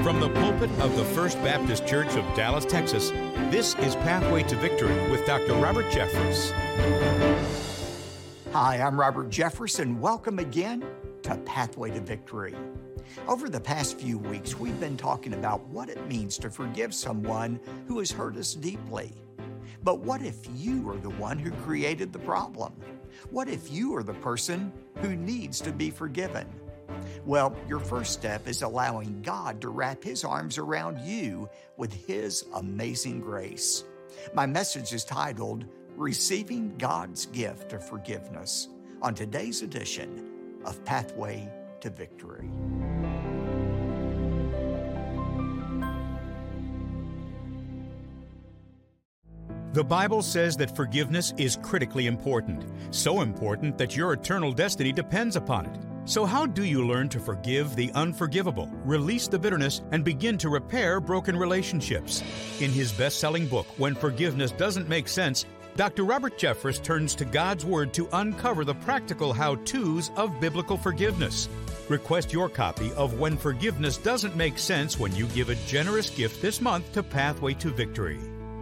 From the pulpit of the First Baptist Church of Dallas, Texas, this is Pathway to Victory with Dr. Robert Jeffress. Hi, I'm Robert Jeffress, and welcome again to Pathway to Victory. Over the past few weeks, we've been talking about what it means to forgive someone who has hurt us deeply. But what if you are the one who created the problem? What if you are the person who needs to be forgiven? Well, your first step is allowing God to wrap His arms around you with His amazing grace. My message is titled, Receiving God's Gift of Forgiveness, on today's edition of Pathway to Victory. The Bible says that forgiveness is critically important, so important that your eternal destiny depends upon it. So how do you learn to forgive the unforgivable, release the bitterness, and begin to repair broken relationships? In his best-selling book, When Forgiveness Doesn't Make Sense, Dr. Robert Jeffress turns to God's Word to uncover the practical how-tos of biblical forgiveness. Request your copy of When Forgiveness Doesn't Make Sense when you give a generous gift this month to Pathway to Victory.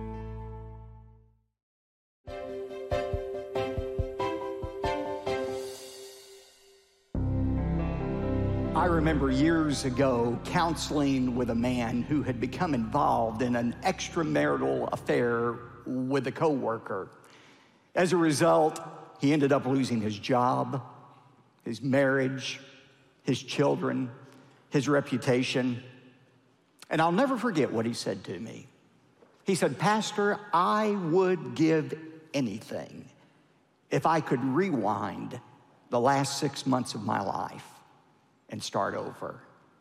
I remember years ago counseling with a man who had become involved in an extramarital affair with a coworker. As a result, he ended up losing his job, his marriage, his children, his reputation. And I'll never forget what he said to me. He said, "Pastor, I would give anything if I could rewind the last 6 months of my life and start over."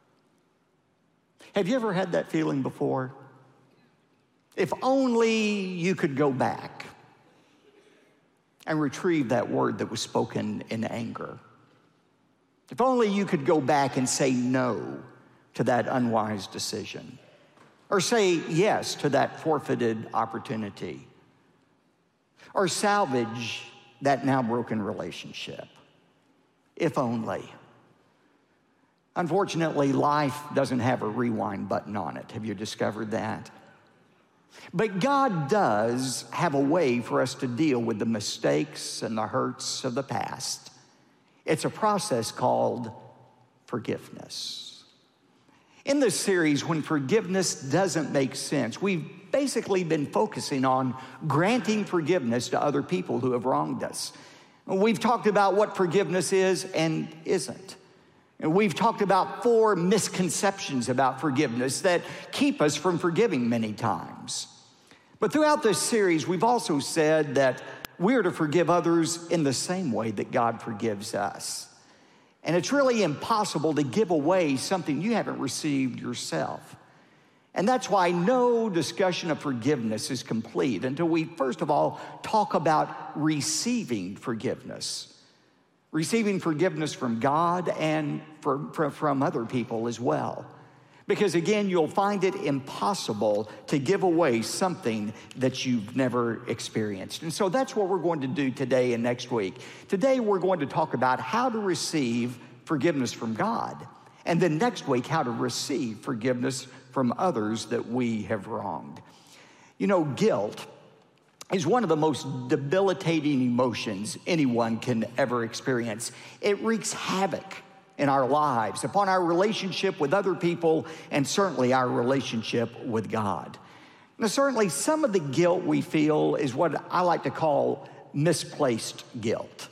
Have you ever had that feeling before? If only you could go back and retrieve that word that was spoken in anger. If only you could go back and say no to that unwise decision, or say yes to that forfeited opportunity, or salvage that now broken relationship. If only. Unfortunately, life doesn't have a rewind button on it. Have you discovered that? But God does have a way for us to deal with the mistakes and the hurts of the past. It's a process called forgiveness. In this series, When Forgiveness Doesn't Make Sense, we've basically been focusing on granting forgiveness to other people who have wronged us. We've talked about what forgiveness is and isn't. And we've talked about 4 misconceptions about forgiveness that keep us from forgiving many times. But throughout this series, we've also said that we're to forgive others in the same way that God forgives us. And it's really impossible to give away something you haven't received yourself. And that's why no discussion of forgiveness is complete until we, first of all, talk about receiving forgiveness. Receiving forgiveness from God and from other people as well. Because again, you'll find it impossible to give away something that you've never experienced. And so that's what we're going to do today and next week. Today, we're going to talk about how to receive forgiveness from God. And then next week, how to receive forgiveness from others that we have wronged. You know, guilt is one of the most debilitating emotions anyone can ever experience. It wreaks havoc in our lives, upon our relationship with other people, and certainly our relationship with God. Now, certainly some of the guilt we feel is what I like to call misplaced guilt.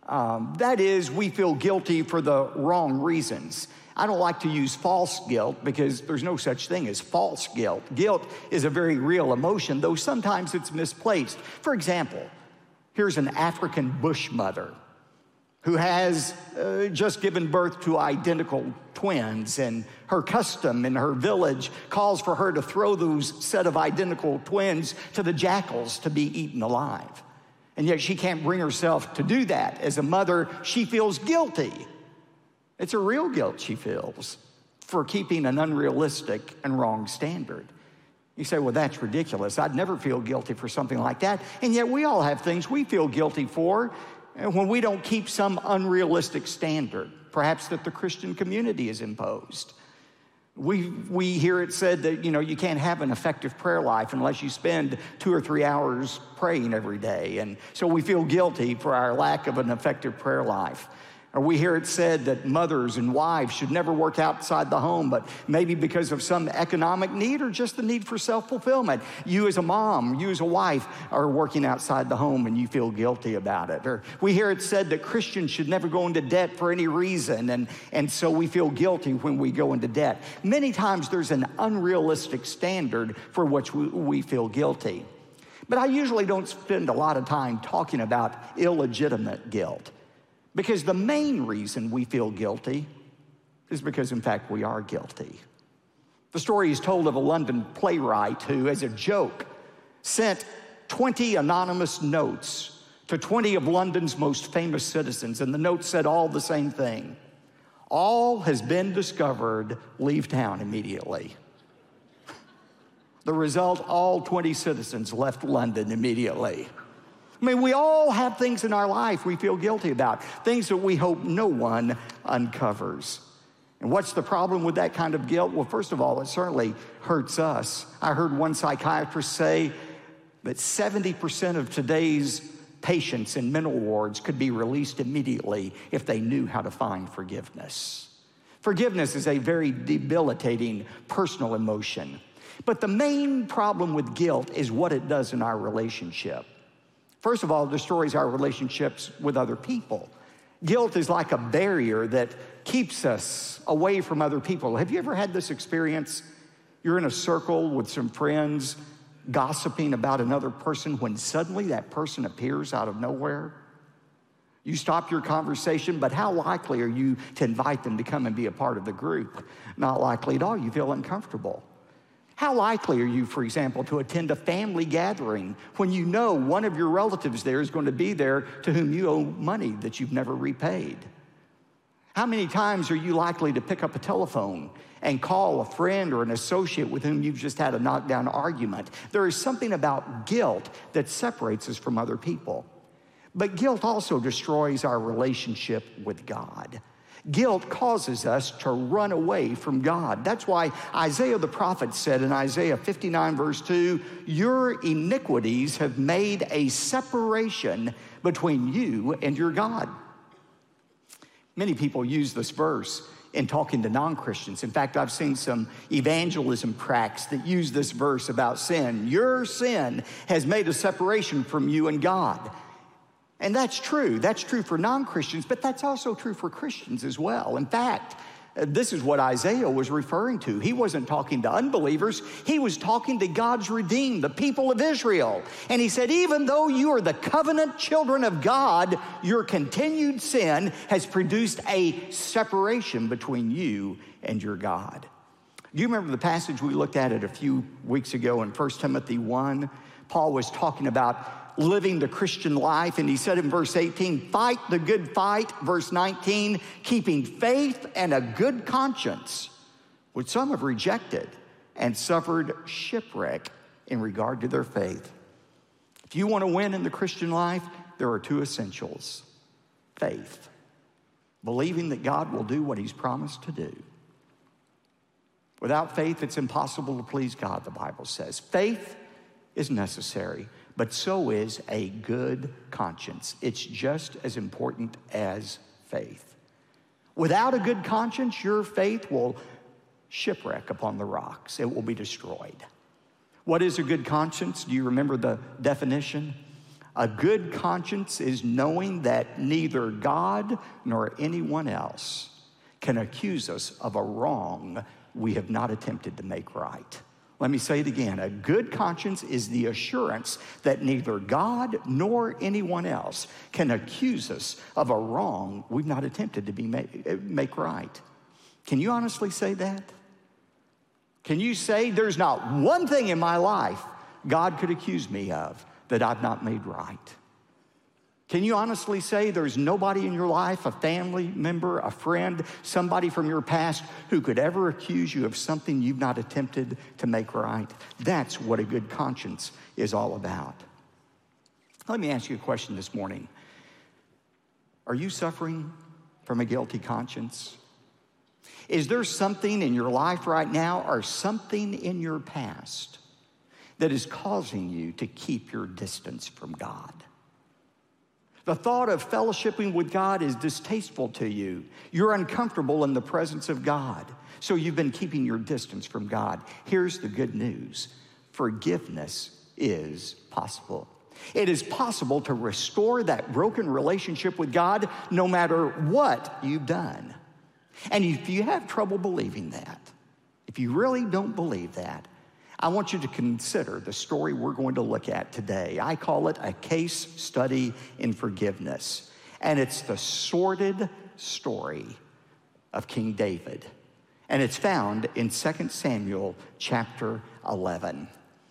That is, we feel guilty for the wrong reasons. I don't like to use false guilt because there's no such thing as false guilt. Guilt is a very real emotion, though sometimes it's misplaced. For example, here's an African bush mother who has just given birth to identical twins, and her custom in her village calls for her to throw those set of identical twins to the jackals to be eaten alive. And yet she can't bring herself to do that. As a mother, she feels guilty. It's a real guilt she feels for keeping an unrealistic and wrong standard. You say, well, that's ridiculous. I'd never feel guilty for something like that. And yet we all have things we feel guilty for when we don't keep some unrealistic standard, perhaps that the Christian community has imposed. We hear it said that, you can't have an effective prayer life unless you spend 2 or 3 hours praying every day. And so we feel guilty for our lack of an effective prayer life. Or we hear it said that mothers and wives should never work outside the home, but maybe because of some economic need or just the need for self-fulfillment. You as a mom, you as a wife are working outside the home and you feel guilty about it. Or we hear it said that Christians should never go into debt for any reason, and so we feel guilty when we go into debt. Many times there's an unrealistic standard for which we feel guilty. But I usually don't spend a lot of time talking about illegitimate guilt. Because the main reason we feel guilty is because, in fact, we are guilty. The story is told of a London playwright who, as a joke, sent 20 anonymous notes to 20 of London's most famous citizens, and the notes said all the same thing. All has been discovered, leave town immediately. The result, all 20 citizens left London immediately. I mean, we all have things in our life we feel guilty about, things that we hope no one uncovers. And what's the problem with that kind of guilt? Well, first of all, it certainly hurts us. I heard one psychiatrist say that 70% of today's patients in mental wards could be released immediately if they knew how to find forgiveness. Forgiveness is a very debilitating personal emotion. But the main problem with guilt is what it does in our relationship. First of all, it destroys our relationships with other people. Guilt is like a barrier that keeps us away from other people. Have you ever had this experience? You're in a circle with some friends gossiping about another person when suddenly that person appears out of nowhere. You stop your conversation, but how likely are you to invite them to come and be a part of the group? Not likely at all. You feel uncomfortable. How likely are you, for example, to attend a family gathering when you know one of your relatives there is going to be there to whom you owe money that you've never repaid? How many times are you likely to pick up a telephone and call a friend or an associate with whom you've just had a knockdown argument? There is something about guilt that separates us from other people. But guilt also destroys our relationship with God. Guilt causes us to run away from God. That's why Isaiah the prophet said in Isaiah 59 verse 2, your iniquities have made a separation between you and your God. Many people use this verse in talking to non-Christians. In fact, I've seen some evangelism tracts that use this verse about sin. Your sin has made a separation from you and God. And that's true. That's true for non-Christians, but that's also true for Christians as well. In fact, this is what Isaiah was referring to. He wasn't talking to unbelievers. He was talking to God's redeemed, the people of Israel. And he said, even though you are the covenant children of God, your continued sin has produced a separation between you and your God. Do you remember the passage we looked at it a few weeks ago in 1 Timothy 1? Paul was talking about living the Christian life, and he said in verse 18, fight the good fight. Verse 19, keeping faith and a good conscience, which some have rejected and suffered shipwreck in regard to their faith. If you want to win in the Christian life, there are two essentials. Faith, believing that God will do what he's promised to do. Without faith, it's impossible to please God, the Bible says. Faith is necessary, but so is a good conscience. It's just as important as faith. Without a good conscience, your faith will shipwreck upon the rocks. It will be destroyed. What is a good conscience? Do you remember the definition? A good conscience is knowing that neither God nor anyone else can accuse us of a wrong we have not attempted to make right. Let me say it again. A good conscience is the assurance that neither God nor anyone else can accuse us of a wrong we've not attempted to make right. Can you honestly say that? Can you say there's not one thing in my life God could accuse me of that I've not made right? Can you honestly say there's nobody in your life, a family member, a friend, somebody from your past who could ever accuse you of something you've not attempted to make right? That's what a good conscience is all about. Let me ask you a question this morning. Are you suffering from a guilty conscience? Is there something in your life right now or something in your past that is causing you to keep your distance from God? The thought of fellowshipping with God is distasteful to you. You're uncomfortable in the presence of God, so you've been keeping your distance from God. Here's the good news. Forgiveness is possible. It is possible to restore that broken relationship with God no matter what you've done. And if you have trouble believing that, if you really don't believe that, I want you to consider the story we're going to look at today. I call it a case study in forgiveness. And it's the sordid story of King David. And it's found in 2 Samuel chapter 11.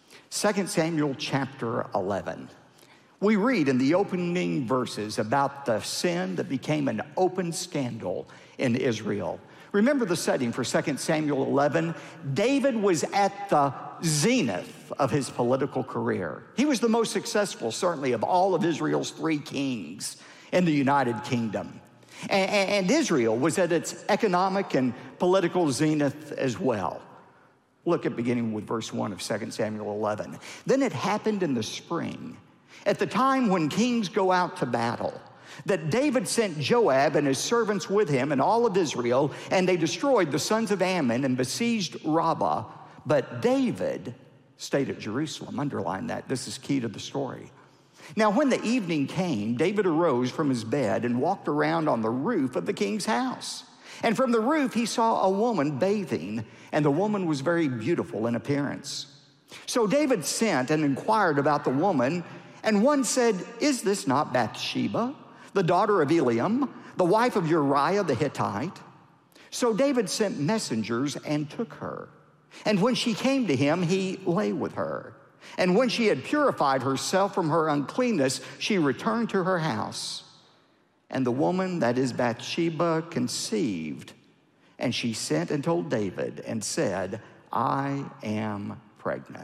2 Samuel chapter 11. We read in the opening verses about the sin that became an open scandal in Israel. Remember the setting for 2 Samuel 11? David was at the zenith of his political career. He was the most successful, certainly, of all of Israel's 3 kings in the United Kingdom. And Israel was at its economic and political zenith as well. Look at beginning with verse 1 of 2 Samuel 11. Then it happened in the spring, at the time when kings go out to battle, that David sent Joab and his servants with him and all of Israel, and they destroyed the sons of Ammon and besieged Rabbah. But David stayed at Jerusalem. Underline that. This is key to the story. Now, when the evening came, David arose from his bed and walked around on the roof of the king's house. And from the roof, he saw a woman bathing, and the woman was very beautiful in appearance. So David sent and inquired about the woman, and one said, "Is this not Bathsheba, the daughter of Eliam, the wife of Uriah the Hittite?" So David sent messengers and took her. And when she came to him, he lay with her. And when she had purified herself from her uncleanness, she returned to her house. And the woman, that is Bathsheba, conceived. And she sent and told David and said, "I am pregnant."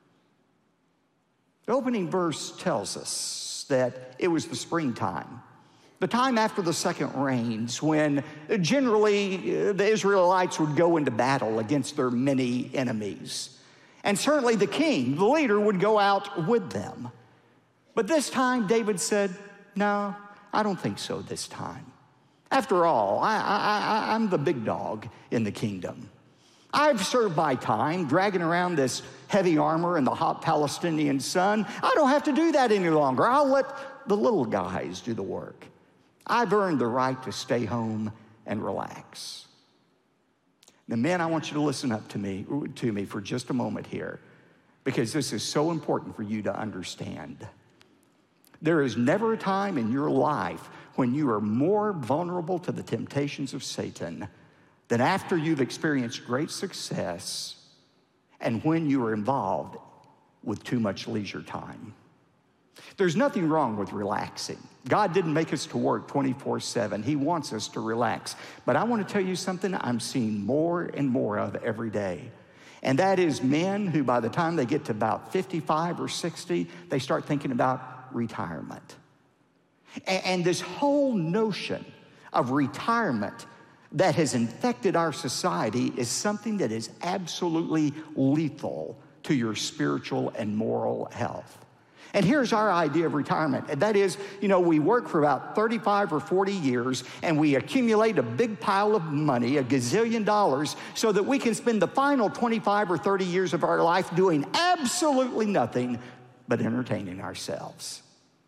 The opening verse tells us that it was the springtime, the time after the second rains, when generally the Israelites would go into battle against their many enemies. And certainly the king, the leader, would go out with them. But this time David said, "No, I don't think so this time. After all, I'm the big dog in the kingdom. I've served my time dragging around this heavy armor in the hot Palestinian sun. I don't have to do that any longer. I'll let the little guys do the work. I've earned the right to stay home and relax." Now, men, I want you to listen up to me for just a moment here, because this is so important for you to understand. There is never a time in your life when you are more vulnerable to the temptations of Satan than after you've experienced great success and when you are involved with too much leisure time. There's nothing wrong with relaxing. God didn't make us to work 24/7. He wants us to relax. But I want to tell you something I'm seeing more and more of every day. And that is men who, by the time they get to about 55 or 60, they start thinking about retirement. And this whole notion of retirement that has infected our society is something that is absolutely lethal to your spiritual and moral health. And here's our idea of retirement. And that is, we work for about 35 or 40 years, and we accumulate a big pile of money, $1 gazillion, so that we can spend the final 25 or 30 years of our life doing absolutely nothing but entertaining ourselves.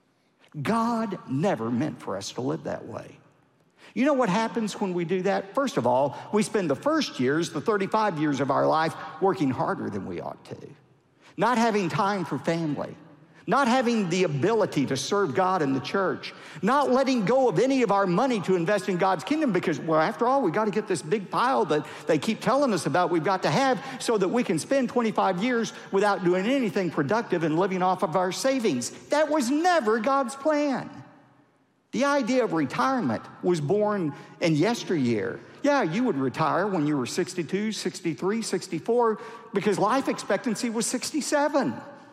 God never meant for us to live that way. You know what happens when we do that? First of all, we spend the first years, the 35 years of our life, working harder than we ought to, not having time for family, not having the ability to serve God in the church, not letting go of any of our money to invest in God's kingdom because, well, after all, we got to get this big pile that they keep telling us about we've got to have so that we can spend 25 years without doing anything productive and living off of our savings. That was never God's plan. The idea of retirement was born in yesteryear. Yeah, you would retire when you were 62, 63, 64 because life expectancy was 67.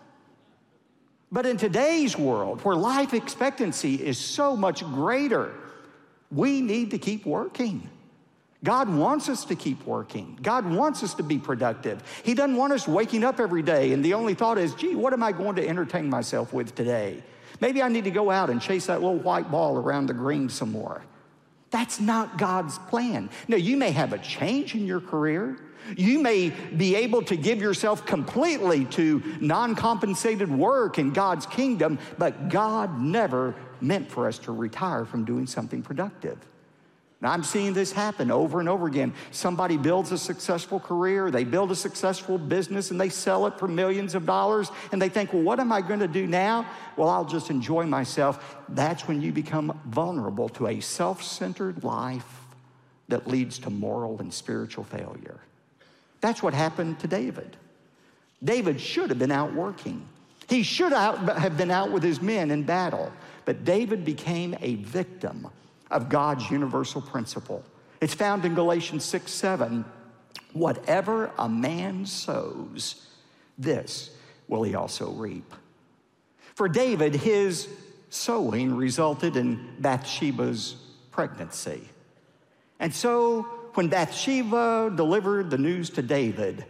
But in today's world, where life expectancy is so much greater, we need to keep working. God wants us to keep working. God wants us to be productive. He doesn't want us waking up every day and the only thought is, gee, what am I going to entertain myself with today? Maybe I need to go out and chase that little white ball around the green some more. That's not God's plan. Now, you may have a change in your career. You may be able to give yourself completely to non-compensated work in God's kingdom, but God never meant for us to retire from doing something productive. Now, I'm seeing this happen over and over again. Somebody builds a successful career, they build a successful business, and they sell it for millions of dollars, and they think, well, what am I going to do now? Well, I'll just enjoy myself. That's when you become vulnerable to a self-centered life that leads to moral and spiritual failure. That's what happened to David. David should have been out working. He should have been out with his men in battle, but David became a victim of God's universal principle. It's found in Galatians 6:7. Whatever a man sows, this will he also reap. For David, his sowing resulted in Bathsheba's pregnancy. And so when Bathsheba delivered the news to David,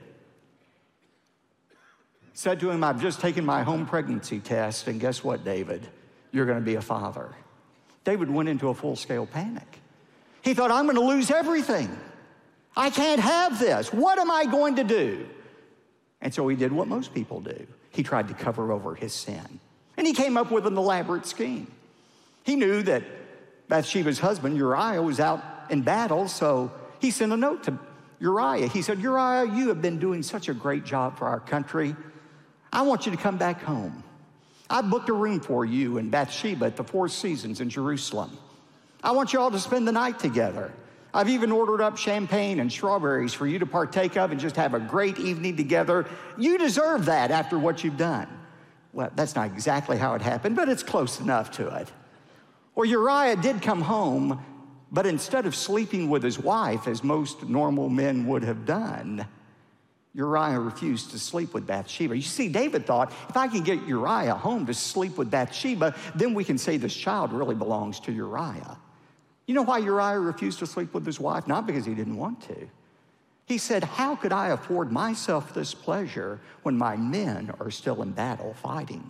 said to him, I've just taken my home pregnancy test, and guess what, David? You're going to be a father. David went into a full-scale panic. He thought, I'm going to lose everything. I can't have this. What am I going to do? And so he did what most people do. He tried to cover over his sin. And he came up with an elaborate scheme. He knew that Bathsheba's husband, Uriah, was out in battle, so he sent a note to Uriah. He said, Uriah, you have been doing such a great job for our country. I want you to come back home. I booked a room for you in Bathsheba at the Four Seasons in Jerusalem. I want you all to spend the night together. I've even ordered up champagne and strawberries for you to partake of and just have a great evening together. You deserve that after what you've done. Well, that's not exactly how it happened, but it's close enough to it. Or Uriah did come home, but instead of sleeping with his wife, as most normal men would have done, Uriah refused to sleep with Bathsheba. You see, David thought, if I can get Uriah home to sleep with Bathsheba, then we can say this child really belongs to Uriah. You know why Uriah refused to sleep with his wife? Not because he didn't want to. He said, how could I afford myself this pleasure when my men are still in battle fighting?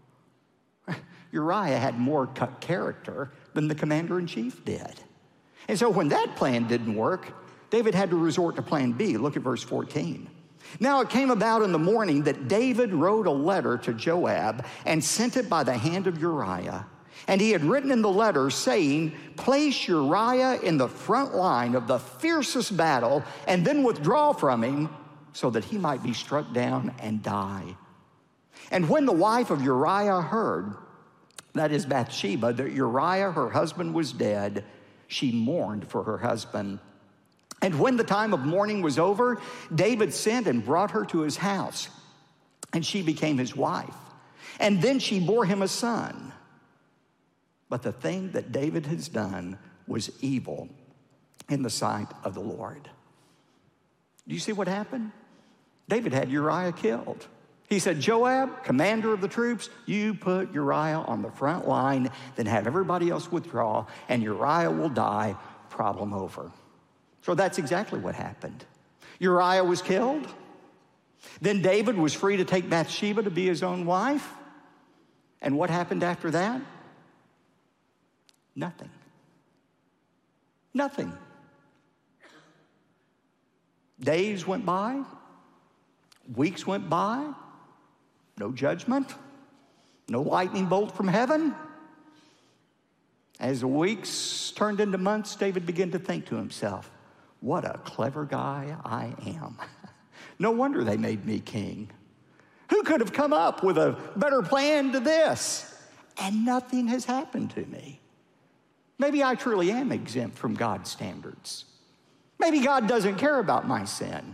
Uriah had more character than the commander-in-chief did. And so when that plan didn't work, David had to resort to plan B. Look at verse 14. Now it came about in the morning that David wrote a letter to Joab and sent it by the hand of Uriah. And he had written in the letter saying, place Uriah in the front line of the fiercest battle and then withdraw from him so that he might be struck down and die. And when the wife of Uriah heard, that is Bathsheba, that Uriah, her husband, was dead, she mourned for her husband. And when the time of mourning was over, David sent and brought her to his house, and she became his wife. And then she bore him a son. But the thing that David has done was evil in the sight of the Lord. Do you see what happened? David had Uriah killed. He said, Joab, commander of the troops, you put Uriah on the front line, then have everybody else withdraw, and Uriah will die, problem over. So that's exactly what happened. Uriah was killed. Then David was free to take Bathsheba to be his own wife. And what happened after that? Nothing. Nothing. Days went by. Weeks went by. No judgment. No lightning bolt from heaven. As the weeks turned into months, David began to think to himself, what a clever guy I am. No wonder they made me king. Who could have come up with a better plan to this? And nothing has happened to me. Maybe I truly am exempt from God's standards. Maybe God doesn't care about my sin.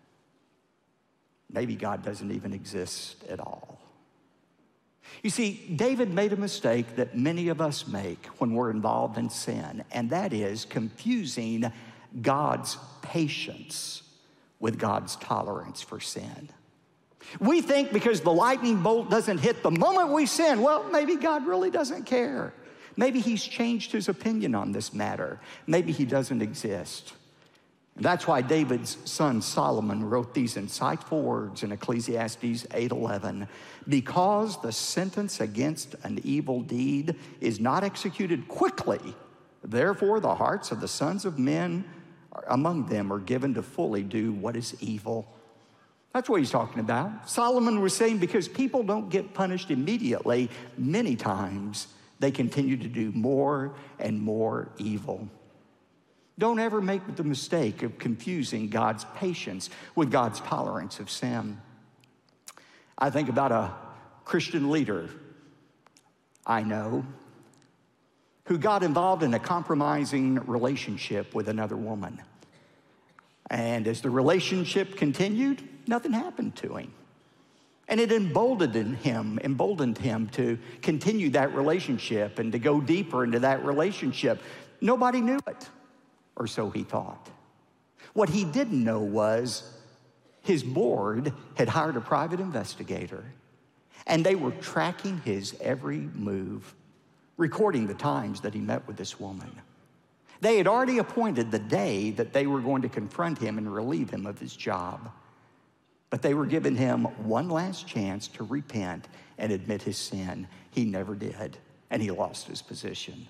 Maybe God doesn't even exist at all. You see, David made a mistake that many of us make when we're involved in sin, and that is confusing God's patience with God's tolerance for sin. We think because the lightning bolt doesn't hit the moment we sin, well, maybe God really doesn't care. Maybe he's changed his opinion on this matter. Maybe he doesn't exist. That's why David's son Solomon wrote these insightful words in Ecclesiastes 8:11. Because the sentence against an evil deed is not executed quickly, therefore the hearts of the sons of men among them are given to fully do what is evil. That's what he's talking about. Solomon was saying because people don't get punished immediately, many times they continue to do more and more evil. Don't ever make the mistake of confusing God's patience with God's tolerance of sin. I think about a Christian leader I know who got involved in a compromising relationship with another woman. And as the relationship continued, nothing happened to him. And it emboldened him to continue that relationship and to go deeper into that relationship. Nobody knew it, or so he thought. What he didn't know was his board had hired a private investigator, and they were tracking his every move, recording the times that he met with this woman. They had already appointed the day that they were going to confront him and relieve him of his job. But they were giving him one last chance to repent and admit his sin. He never did, and he lost his position.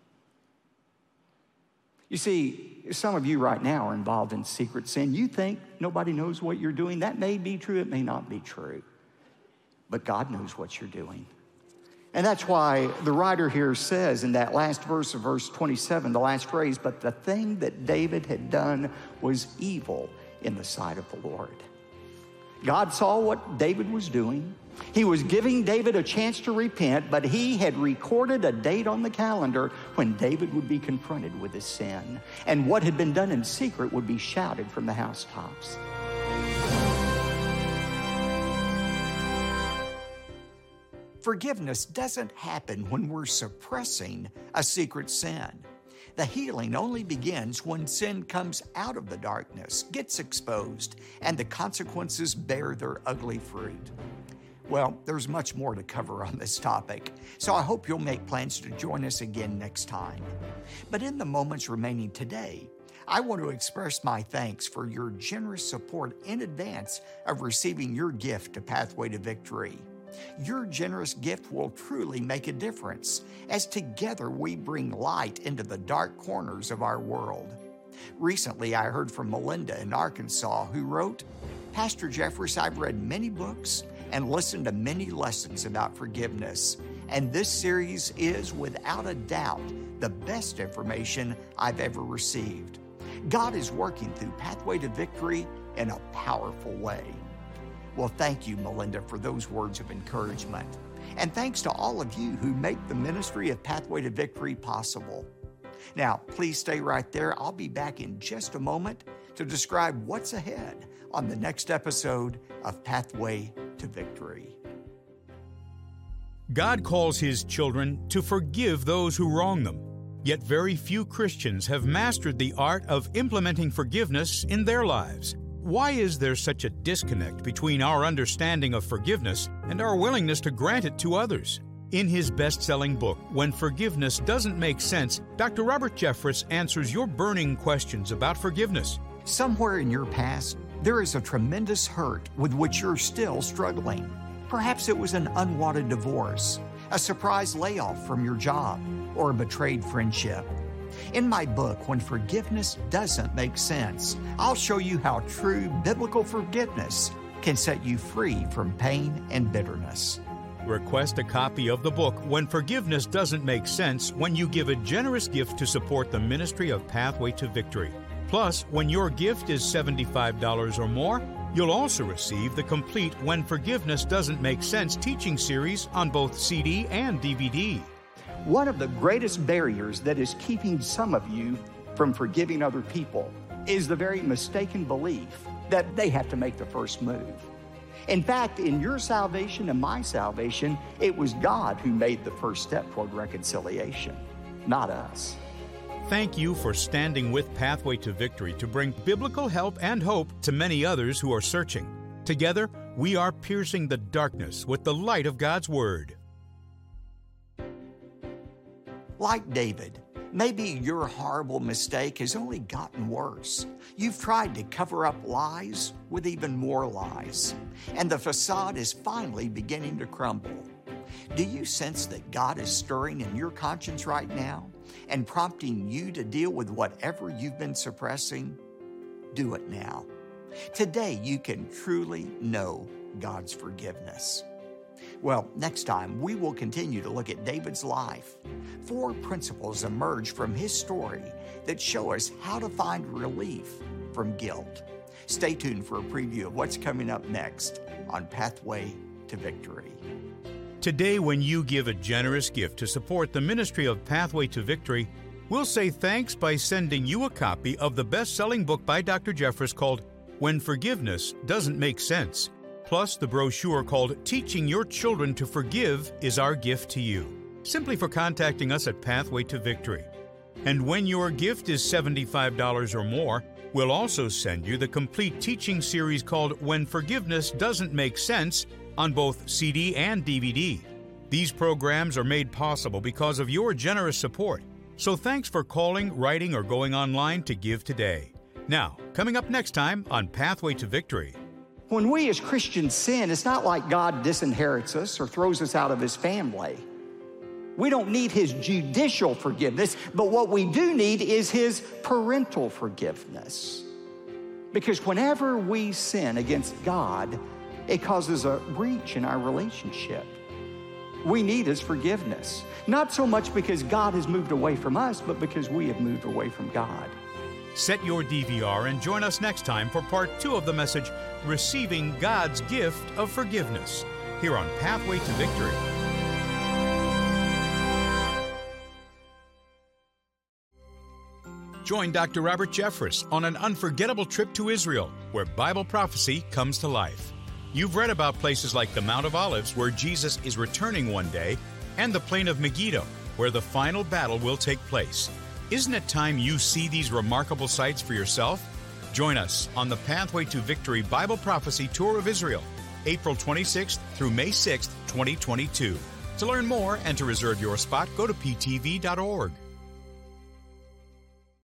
You see, some of you right now are involved in secret sin. You think nobody knows what you're doing. That may be true, it may not be true. But God knows what you're doing. And that's why the writer here says in that last verse of verse 27, the last phrase, but the thing that David had done was evil in the sight of the Lord. God saw what David was doing. He was giving David a chance to repent, but he had recorded a date on the calendar when David would be confronted with his sin. And what had been done in secret would be shouted from the housetops. Forgiveness doesn't happen when we're suppressing a secret sin. The healing only begins when sin comes out of the darkness, gets exposed, and the consequences bear their ugly fruit. Well, there's much more to cover on this topic, so I hope you'll make plans to join us again next time. But in the moments remaining today, I want to express my thanks for your generous support in advance of receiving your gift to Pathway to Victory. Your generous gift will truly make a difference as together we bring light into the dark corners of our world. Recently, I heard from Melinda in Arkansas who wrote, Pastor Jeffress, I've read many books and listened to many lessons about forgiveness, and this series is, without a doubt, the best information I've ever received. God is working through Pathway to Victory in a powerful way. Well, thank you, Melinda, for those words of encouragement. And thanks to all of you who make the ministry of Pathway to Victory possible. Now, please stay right there. I'll be back in just a moment to describe what's ahead on the next episode of Pathway to Victory. God calls His children to forgive those who wrong them. Yet very few Christians have mastered the art of implementing forgiveness in their lives. Why is there such a disconnect between our understanding of forgiveness and our willingness to grant it to others? In his best-selling book, When Forgiveness Doesn't Make Sense, Dr. Robert Jeffress answers your burning questions about forgiveness. Somewhere in your past, there is a tremendous hurt with which you're still struggling. Perhaps it was an unwanted divorce, a surprise layoff from your job, or a betrayed friendship. In my book, When Forgiveness Doesn't Make Sense, I'll show you how true biblical forgiveness can set you free from pain and bitterness. Request a copy of the book, When Forgiveness Doesn't Make Sense, when you give a generous gift to support the ministry of Pathway to Victory. Plus, when your gift is $75 or more, you'll also receive the complete When Forgiveness Doesn't Make Sense teaching series on both CD and DVD. One of the greatest barriers that is keeping some of you from forgiving other people is the very mistaken belief that they have to make the first move. In fact, in your salvation and my salvation, it was God who made the first step toward reconciliation, not us. Thank you for standing with Pathway to Victory to bring biblical help and hope to many others who are searching. Together, we are piercing the darkness with the light of God's Word. Like David, Maybe your horrible mistake has only gotten worse. You've tried to cover up lies with even more lies, and the facade is finally beginning to crumble. Do you sense that God is stirring in your conscience right now and prompting you to deal with whatever you've been suppressing? Do it now. Today you can truly know God's forgiveness. Well, next time we will continue to look at David's life. 4 principles emerge from his story that show us how to find relief from guilt. Stay tuned for a preview of what's coming up next on Pathway to Victory. Today, when you give a generous gift to support the ministry of Pathway to Victory, we'll say thanks by sending you a copy of the best-selling book by Dr. Jeffress called When Forgiveness Doesn't Make Sense. Plus, the brochure called Teaching Your Children to Forgive is our gift to you, simply for contacting us at Pathway to Victory. And when your gift is $75 or more, we'll also send you the complete teaching series called When Forgiveness Doesn't Make Sense on both CD and DVD. These programs are made possible because of your generous support. So thanks for calling, writing, or going online to give today. Now, coming up next time on Pathway to Victory. When we as Christians sin, it's not like God disinherits us or throws us out of His family. We don't need His judicial forgiveness, but what we do need is His parental forgiveness. Because whenever we sin against God, it causes a breach in our relationship. We need His forgiveness, not so much because God has moved away from us, but because we have moved away from God. Set your DVR and join us next time for part 2 of the message, Receiving God's Gift of Forgiveness, here on Pathway to Victory. Join Dr. Robert Jeffress on an unforgettable trip to Israel, where Bible prophecy comes to life. You've read about places like the Mount of Olives, where Jesus is returning one day, and the Plain of Megiddo, where the final battle will take place. Isn't it time you see these remarkable sights for yourself? Join us on the Pathway to Victory Bible Prophecy Tour of Israel, April 26th through May 6th, 2022. To learn more and to reserve your spot, go to ptv.org.